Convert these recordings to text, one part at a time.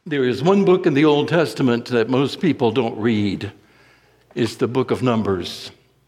There is one book in the Old Testament that most people don't read. It's the book of Numbers.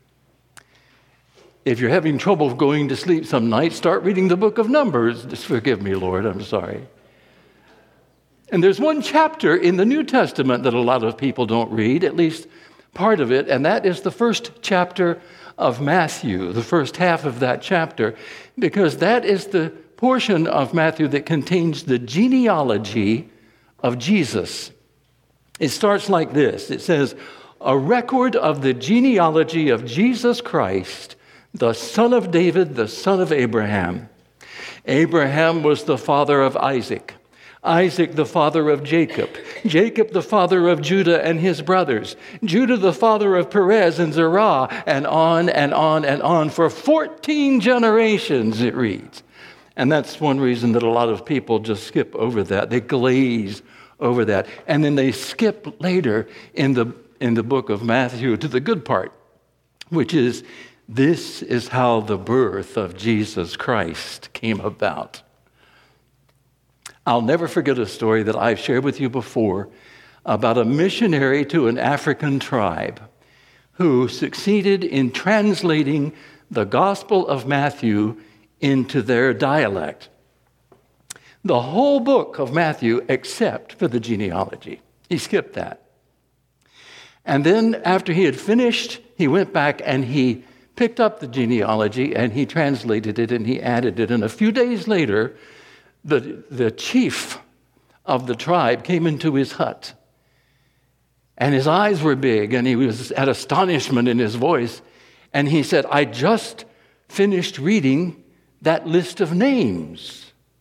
If you're having trouble going to sleep some night, start reading the book of Numbers. Just forgive me, Lord, I'm sorry. And there's one chapter in the New Testament that a lot of people don't read, at least part of it, and that is the first chapter of Matthew, the first half of that chapter, because that is the portion of Matthew that contains the genealogy of Jesus. It starts like this. It says, "A record of the genealogy of Jesus Christ, the son of David, the son of Abraham. Abraham was the father of Isaac. Isaac the father of Jacob. Jacob the father of Judah and his brothers. Judah the father of Perez and Zerah," and on and on and on. For 14 generations, it reads. And that's one reason that a lot of people just skip over that. They glaze over that. And then they skip later in the book of Matthew to the good part, which is, this is how the birth of Jesus Christ came about. I'll never forget a story that I've shared with you before about a missionary to an African tribe who succeeded in translating the Gospel of Matthew into their dialect. The whole book of Matthew except for the genealogy. He skipped that. And then after he had finished, he went back and he picked up the genealogy and he translated it and he added it. And a few days later, the chief of the tribe came into his hut. And his eyes were big and he had astonishment in his voice. And he said, "I just finished reading that list of names.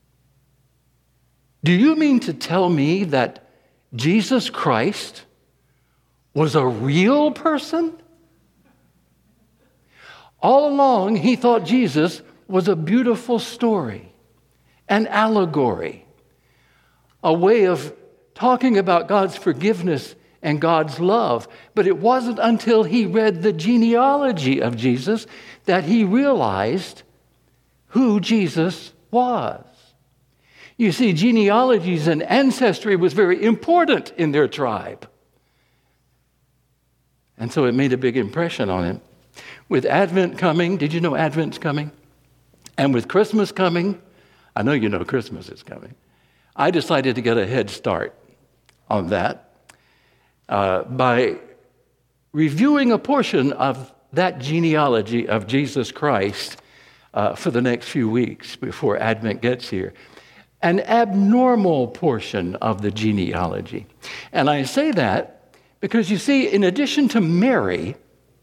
Do you mean to tell me that Jesus Christ was a real person?" All along, he thought Jesus was a beautiful story, an allegory, a way of talking about God's forgiveness and God's love. But it wasn't until he read the genealogy of Jesus that he realized who Jesus was. You see, genealogies and ancestry was very important in their tribe. And so it made a big impression on him. With Advent coming, did you know Advent's coming? And with Christmas coming, I know you know Christmas is coming, I decided to get a head start on that by reviewing a portion of that genealogy of Jesus Christ for the next few weeks before Advent gets here. An abnormal portion of the genealogy. And I say that because you see, in addition to Mary,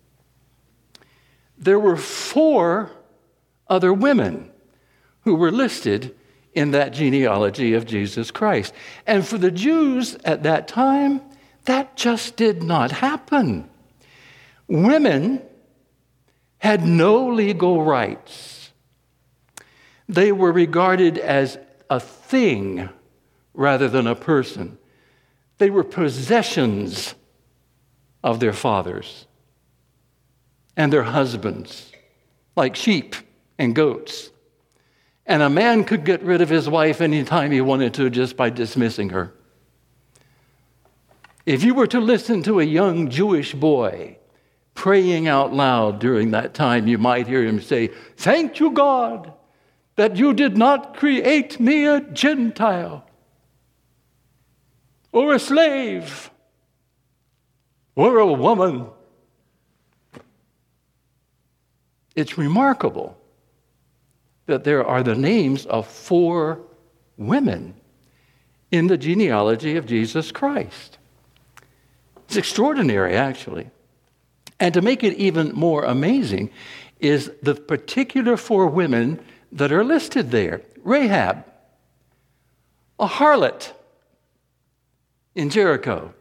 there were 4 other women who were listed in that genealogy of Jesus Christ. And for the Jews at that time, that just did not happen. Women had no legal rights. They were regarded as a thing rather than a person. They were possessions of their fathers and their husbands, like sheep and goats. And a man could get rid of his wife anytime he wanted to just by dismissing her. If you were to listen to a young Jewish boy praying out loud during that time, you might hear him say, "Thank you, God, that you did not create me a Gentile or a slave or a woman." It's remarkable that there are the names of 4 women in the genealogy of Jesus Christ. It's extraordinary, actually. And to make it even more amazing is the particular 4 women that are listed there. Rahab, a harlot in Jericho.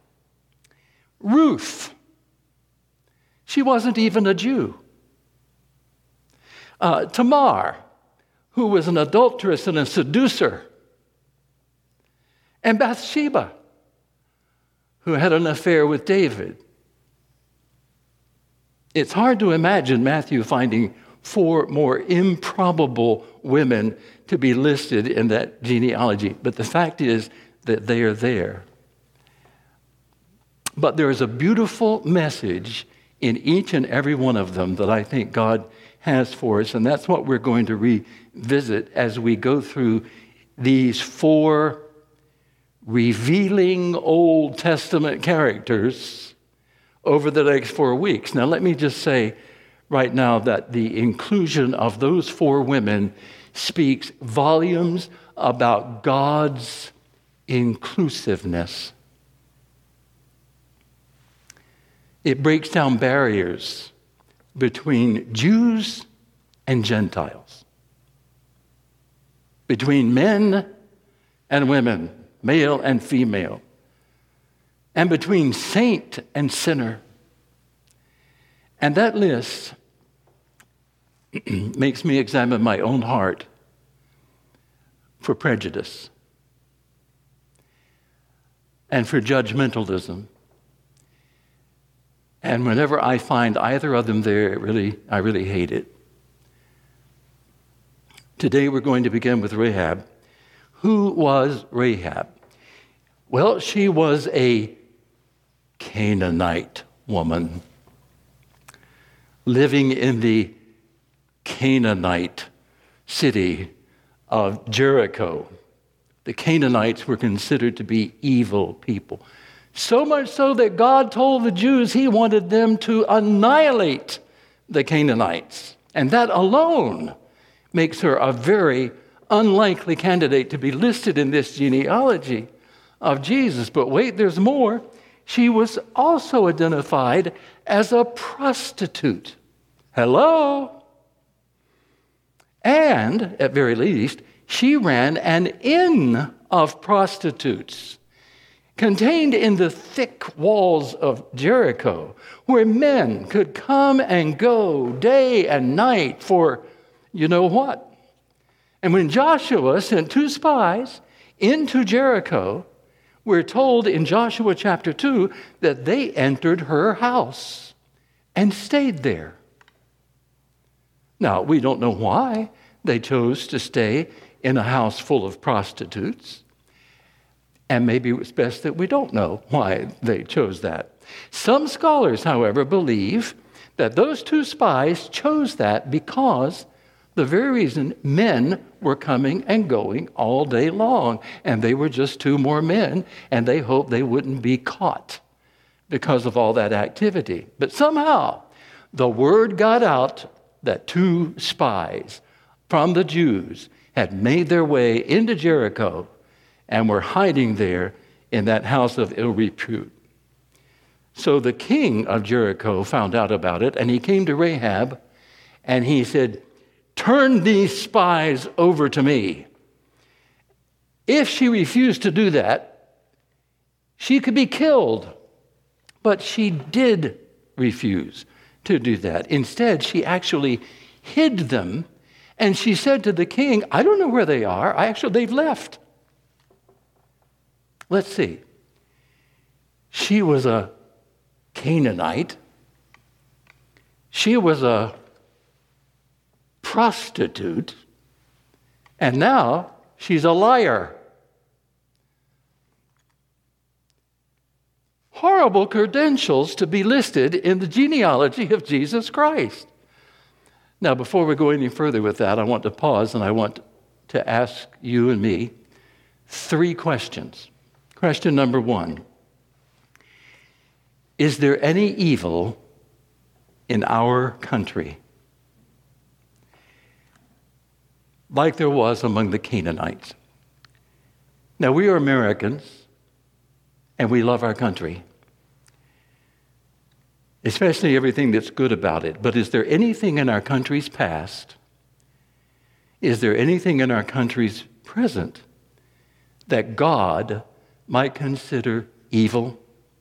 Ruth, she wasn't even a Jew. Tamar, who was an adulteress and a seducer. And Bathsheba, who had an affair with David. It's hard to imagine Matthew finding 4 more improbable women to be listed in that genealogy. But the fact is, that they are there. But there is a beautiful message in each and every one of them that I think God has for us, and that's what we're going to revisit as we go through these 4 revealing Old Testament characters over the next 4 weeks. Now, let me just say right now that the inclusion of those 4 women speaks volumes about God's inclusiveness. It breaks down barriers between Jews and Gentiles, between men and women, male and female, and between saint and sinner. And that list makes me examine my own heart for prejudice and for judgmentalism. And whenever I find either of them there, I really hate it. Today we're going to begin with Rahab. Who was Rahab? Well, she was a Canaanite woman living in the Canaanite city of Jericho. The Canaanites were considered to be evil people. So much so that God told the Jews he wanted them to annihilate the Canaanites. And that alone makes her a very unlikely candidate to be listed in this genealogy of Jesus. But wait, there's more. She was also identified as a prostitute. Hello? And, at very least, she ran an inn of prostitutes contained in the thick walls of Jericho, where men could come and go day and night for you know what. And when Joshua sent 2 spies into Jericho, we're told in Joshua chapter 2 that they entered her house and stayed there. Now, we don't know why they chose to stay in a house full of prostitutes. And maybe it's best that we don't know why they chose that. Some scholars, however, believe that those 2 spies chose that because the very reason men were coming and going all day long, and they were just 2 more men, and they hoped they wouldn't be caught because of all that activity. But somehow, the word got out that 2 spies from the Jews had made their way into Jericho and were hiding there in that house of ill repute. So the king of Jericho found out about it, and he came to Rahab, and he said, "Turn these spies over to me." If she refused to do that, she could be killed. But she did refuse to do that. Instead, she actually hid them, and she said to the king, "I don't know where they are. They've left." Let's see. She was a Canaanite. She was a prostitute. And now she's a liar. Horrible credentials to be listed in the genealogy of Jesus Christ. Now, before we go any further with that, I want to pause and I want to ask you and me 3 questions. Question number 1. Is there any evil in our country like there was among the Canaanites? Now, we are Americans, and we love our country, especially everything that's good about it. But is there anything in our country's past, is there anything in our country's present that God might consider evil?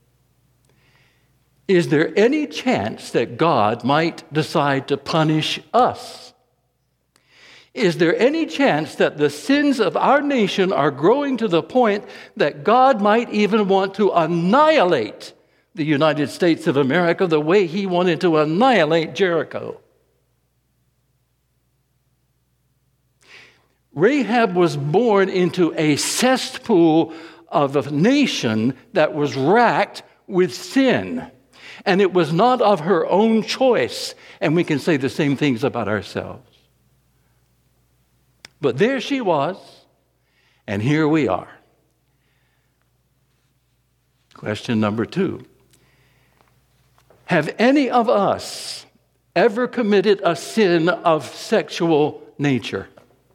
Is there any chance that God might decide to punish us? Is there any chance that the sins of our nation are growing to the point that God might even want to annihilate the United States of America the way he wanted to annihilate Jericho? Rahab was born into a cesspool of a nation that was racked with sin. And it was not of her own choice. And we can say the same things about ourselves. But there she was, and here we are. Question number 2. Have any of us ever committed a sin of sexual nature?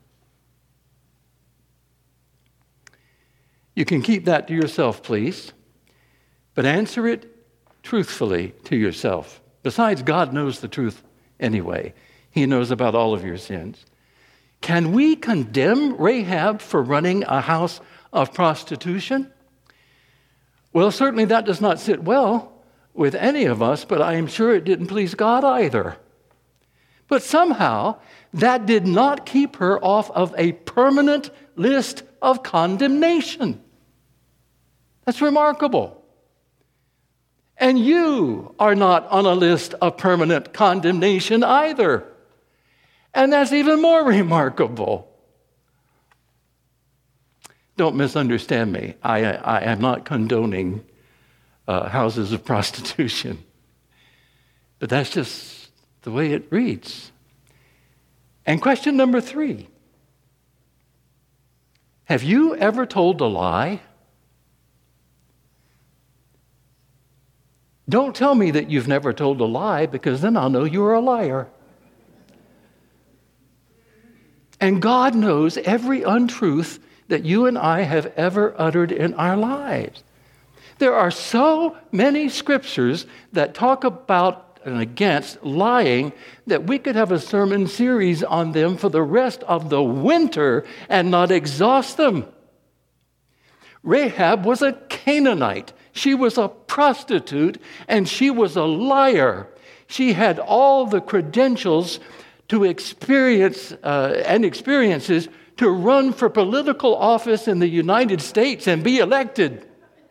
You can keep that to yourself, please, but answer it truthfully to yourself. Besides, God knows the truth anyway. He knows about all of your sins. Can we condemn Rahab for running a house of prostitution? Well, certainly that does not sit well with any of us, but I am sure it didn't please God either. But somehow, that did not keep her off of a permanent list of condemnation. That's remarkable. And you are not on a list of permanent condemnation either. And that's even more remarkable. Don't misunderstand me. I am not condoning houses of prostitution. But that's just the way it reads. And question number 3. Have you ever told a lie? Don't tell me that you've never told a lie, because then I'll know you're a liar. And God knows every untruth that you and I have ever uttered in our lives. There are so many scriptures that talk about and against lying that we could have a sermon series on them for the rest of the winter and not exhaust them. Rahab was a Canaanite. She was a prostitute, and she was a liar. She had all the credentials to experiences to run for political office in the United States and be elected.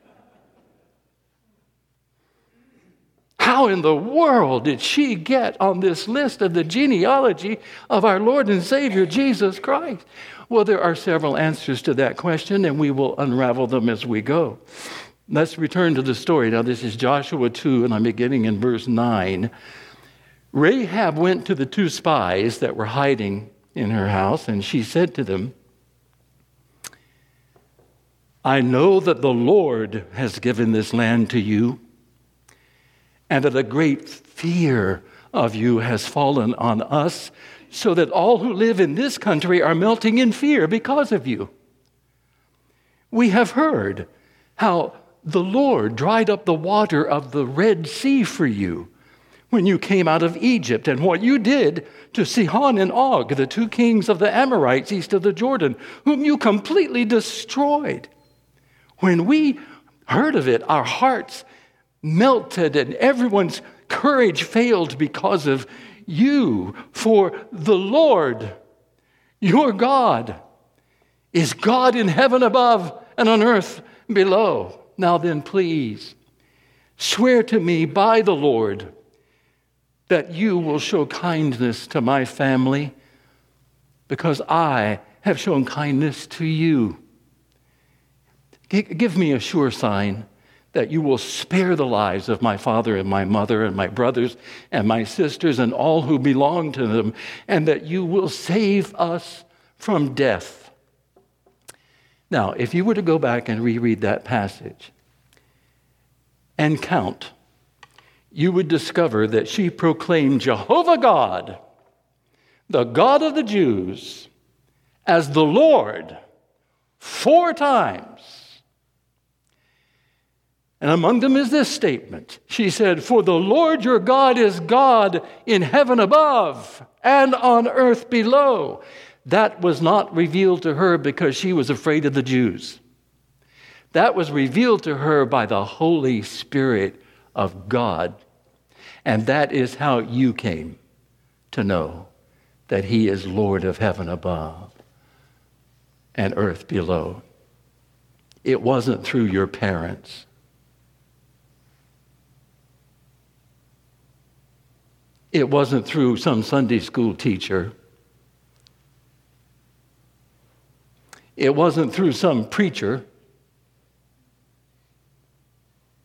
How in the world did she get on this list of the genealogy of our Lord and Savior, Jesus Christ? Well, there are several answers to that question, and we will unravel them as we go. Let's return to the story. Now, this is Joshua 2, and I'm beginning in verse 9. Rahab went to the 2 spies that were hiding in her house, and she said to them, I know that the Lord has given this land to you, and that a great fear of you has fallen on us, so that all who live in this country are melting in fear because of you. We have heard how the Lord dried up the water of the Red Sea for you when you came out of Egypt, and what you did to Sihon and Og, the 2 kings of the Amorites east of the Jordan, whom you completely destroyed. When we heard of it, our hearts melted and everyone's courage failed because of you. For the Lord, your God, is God in heaven above and on earth below. Now then, please, swear to me by the Lord that you will show kindness to my family, because I have shown kindness to you. Give me a sure sign that you will spare the lives of my father and my mother and my brothers and my sisters and all who belong to them, and that you will save us from death. Now, if you were to go back and reread that passage and count, you would discover that she proclaimed Jehovah God, the God of the Jews, as the Lord 4 times. And among them is this statement. She said, for the Lord your God is God in heaven above and on earth below. That was not revealed to her because she was afraid of the Jews. That was revealed to her by the Holy Spirit of God. And that is how you came to know that he is Lord of heaven above and earth below. It wasn't through your parents. It wasn't through some Sunday school teacher. It wasn't through some preacher.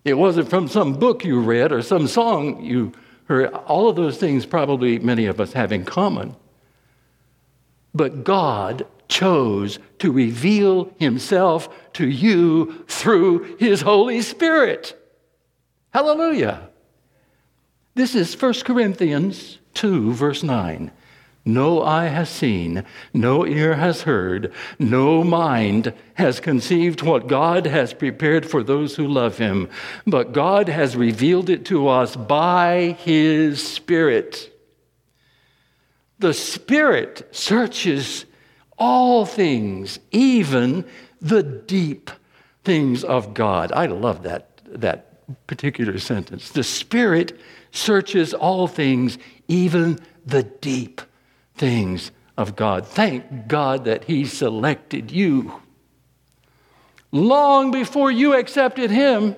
It wasn't from some book you read or some song you heard. All of those things probably many of us have in common. But God chose to reveal himself to you through his Holy Spirit. Hallelujah. This is 1 Corinthians 2, verse 9. No eye has seen, no ear has heard, no mind has conceived what God has prepared for those who love him. But God has revealed it to us by his Spirit. The Spirit searches all things, even the deep things of God. I love that particular sentence. The Spirit searches all things, even the deep things of God. Thank God that he selected you long before you accepted him.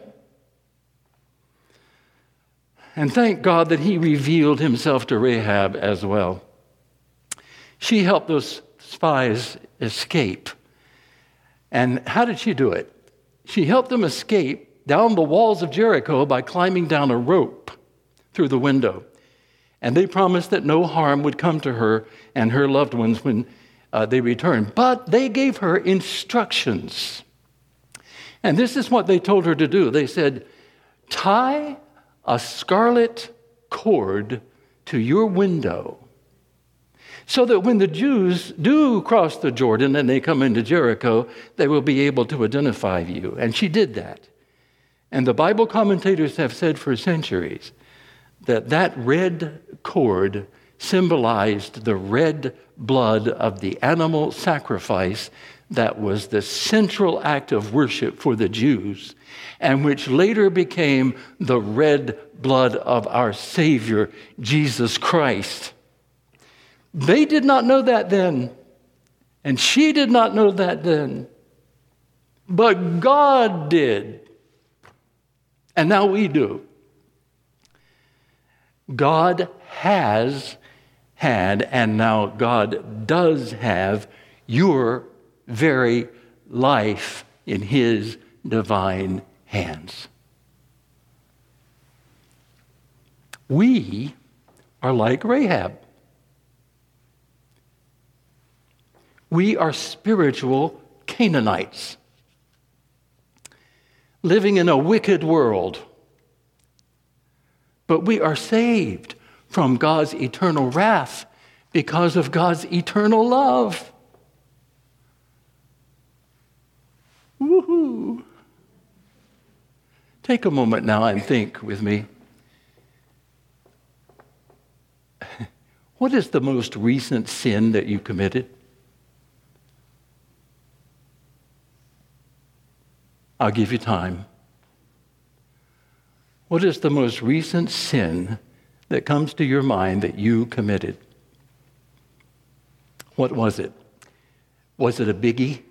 And thank God that he revealed himself to Rahab as well. She helped those spies escape. And how did she do it? She helped them escape down the walls of Jericho by climbing down a rope through the window. And they promised that no harm would come to her and her loved ones when they returned. But they gave her instructions. And this is what they told her to do. They said, tie a scarlet cord to your window so that when the Jews do cross the Jordan and they come into Jericho, they will be able to identify you. And she did that. And the Bible commentators have said for centuries that red cord symbolized the red blood of the animal sacrifice that was the central act of worship for the Jews, and which later became the red blood of our Savior, Jesus Christ. They did not know that then, and she did not know that then, but God did, and now we do. God has had, and now God does have, your very life in his divine hands. We are like Rahab. We are spiritual Canaanites, living in a wicked world. But we are saved from God's eternal wrath because of God's eternal love. Woohoo! Take a moment now and think with me. What is the most recent sin that you committed? I'll give you time. What is the most recent sin that comes to your mind that you committed? What was it? Was it a biggie?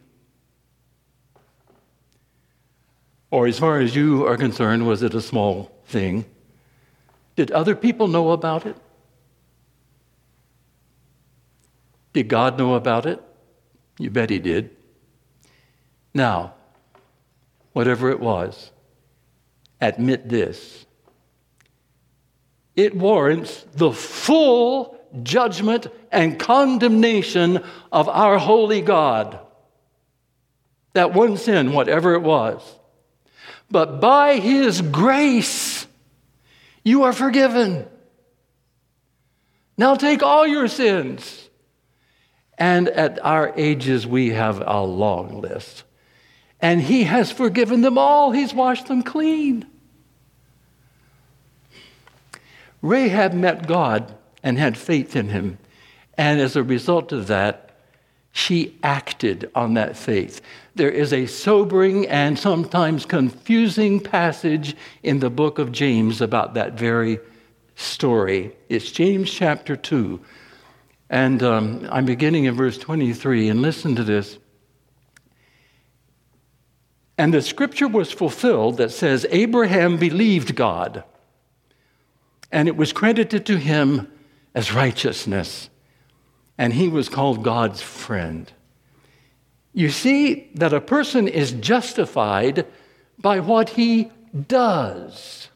Or as far as you are concerned, was it a small thing? Did other people know about it? Did God know about it? You bet he did. Now, whatever it was, admit this. It warrants the full judgment and condemnation of our holy God. That one sin, whatever it was. But by his grace, you are forgiven. Now take all your sins. And at our ages, we have a long list. And he has forgiven them all. He's washed them clean. Rahab met God and had faith in him. And as a result of that, she acted on that faith. There is a sobering and sometimes confusing passage in the book of James about that very story. It's James chapter 2. And I'm beginning in verse 23. And listen to this. And the scripture was fulfilled that says, Abraham believed God, and it was credited to him as righteousness, and he was called God's friend. You see that a person is justified by what he does,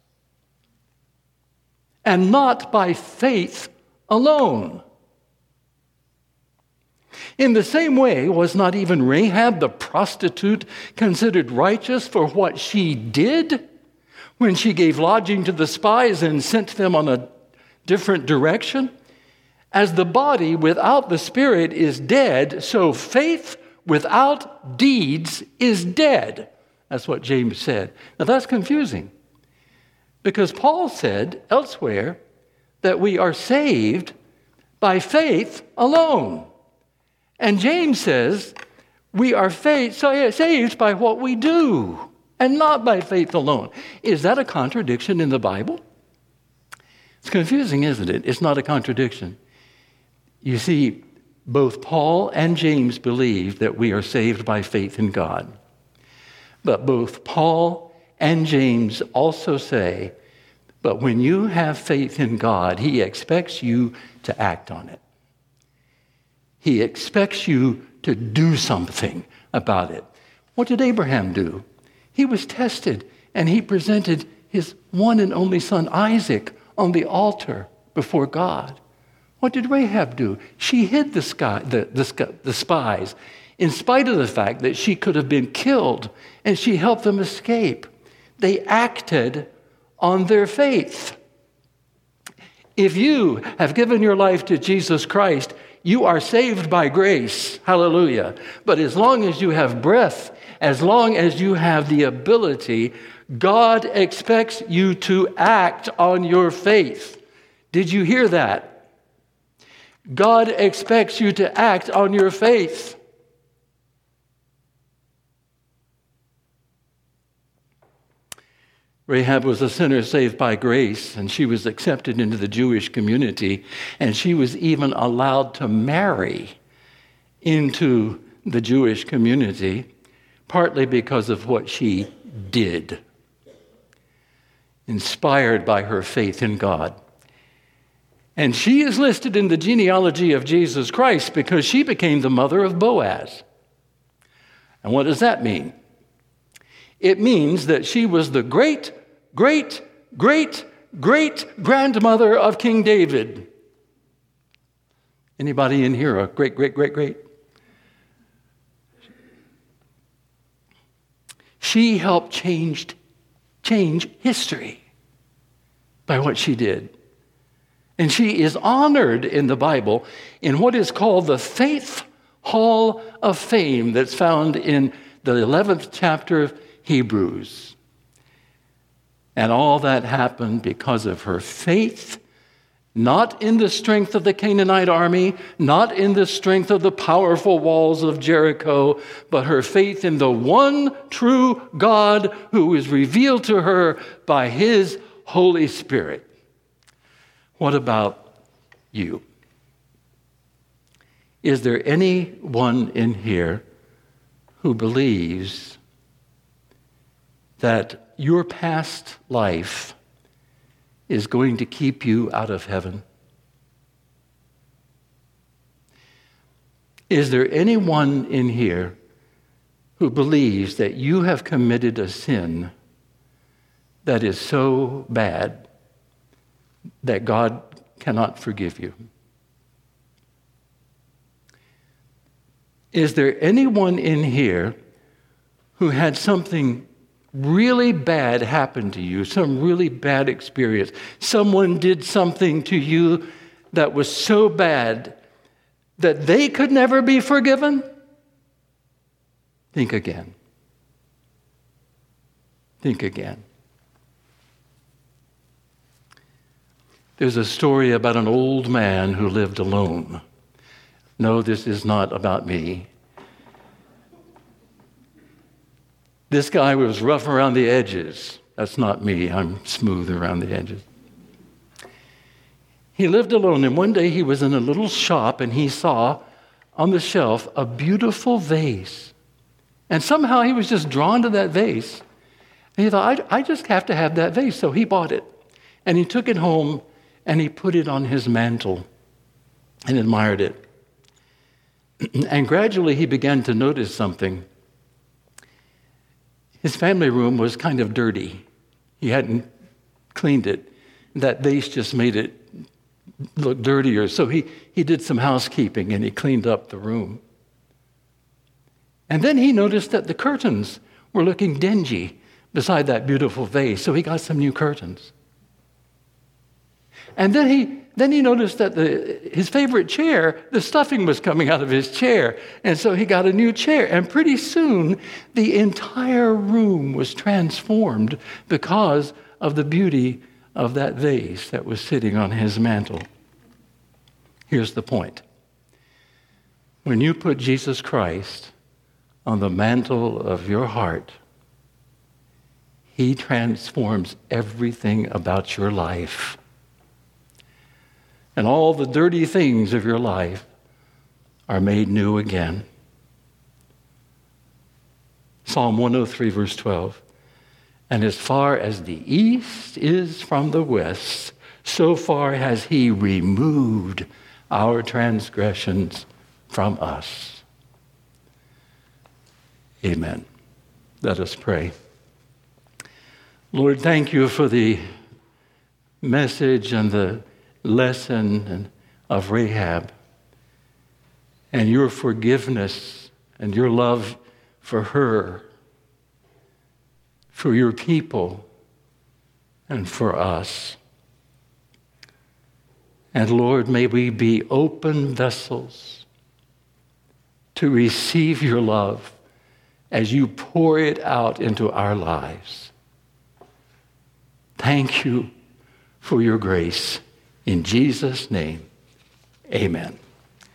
and not by faith alone. In the same way, was not even Rahab the prostitute considered righteous for what she did when she gave lodging to the spies and sent them on a different direction? As the body without the spirit is dead, so faith without deeds is dead. That's what James said. Now that's confusing, because Paul said elsewhere that we are saved by faith alone. And James says we are saved by what we do and not by faith alone. Is that a contradiction in the Bible? It's confusing, isn't it? It's not a contradiction. You see, both Paul and James believe that we are saved by faith in God. But both Paul and James also say, but when you have faith in God, he expects you to act on it. He expects you to do something about it. What did Abraham do? He was tested, and he presented his one and only son, Isaac, on the altar before God. What did Rahab do? She hid the spies, in spite of the fact that she could have been killed, and she helped them escape. They acted on their faith. If you have given your life to Jesus Christ, you are saved by grace. Hallelujah. But as long as you have breath, as long as you have the ability, God expects you to act on your faith. Did you hear that? God expects you to act on your faith. Rahab was a sinner saved by grace, and she was accepted into the Jewish community, and she was even allowed to marry into the Jewish community, partly because of what she did, inspired by her faith in God. And she is listed in the genealogy of Jesus Christ because she became the mother of Boaz. And what does that mean? It means that she was the great grandmother of King David. Anybody in here a great? She helped change history by what she did. And she is honored in the Bible in what is called the Faith Hall of Fame that's found in the 11th chapter of Hebrews. And all that happened because of her faith, not in the strength of the Canaanite army, not in the strength of the powerful walls of Jericho, but her faith in the one true God who is revealed to her by his Holy Spirit. What about you? Is there anyone in here who believes that your past life is going to keep you out of heaven? Is there anyone in here who believes that you have committed a sin that is so bad that God cannot forgive you? Is there anyone in here who had something really bad happen to you, some really bad experience? Someone did something to you that was so bad that they could never be forgiven? Think again. Think again. There's a story about an old man who lived alone. No, this is not about me. This guy was rough around the edges. That's not me. I'm smooth around the edges. He lived alone, and one day he was in a little shop, and he saw on the shelf a beautiful vase. And somehow he was just drawn to that vase. And he thought, I just have to have that vase. So he bought it. And he took it home, and he put it on his mantle and admired it. And gradually he began to notice something. His family room was kind of dirty. He hadn't cleaned it. That vase just made it look dirtier. So he did some housekeeping and he cleaned up the room. And then he noticed that the curtains were looking dingy beside that beautiful vase. So he got some new curtains. And then he noticed that his favorite chair, the stuffing was coming out of his chair. And so he got a new chair. And pretty soon, the entire room was transformed because of the beauty of that vase that was sitting on his mantle. Here's the point. When you put Jesus Christ on the mantle of your heart, he transforms everything about your life. And all the dirty things of your life are made new again. Psalm 103, verse 12. And as far as the east is from the west, so far has he removed our transgressions from us. Amen. Let us pray. Lord, thank you for the message and the lesson of Rahab and your forgiveness and your love for her, for your people, and for us. And Lord, may we be open vessels to receive your love as you pour it out into our lives. Thank you for your grace. In Jesus' name, amen.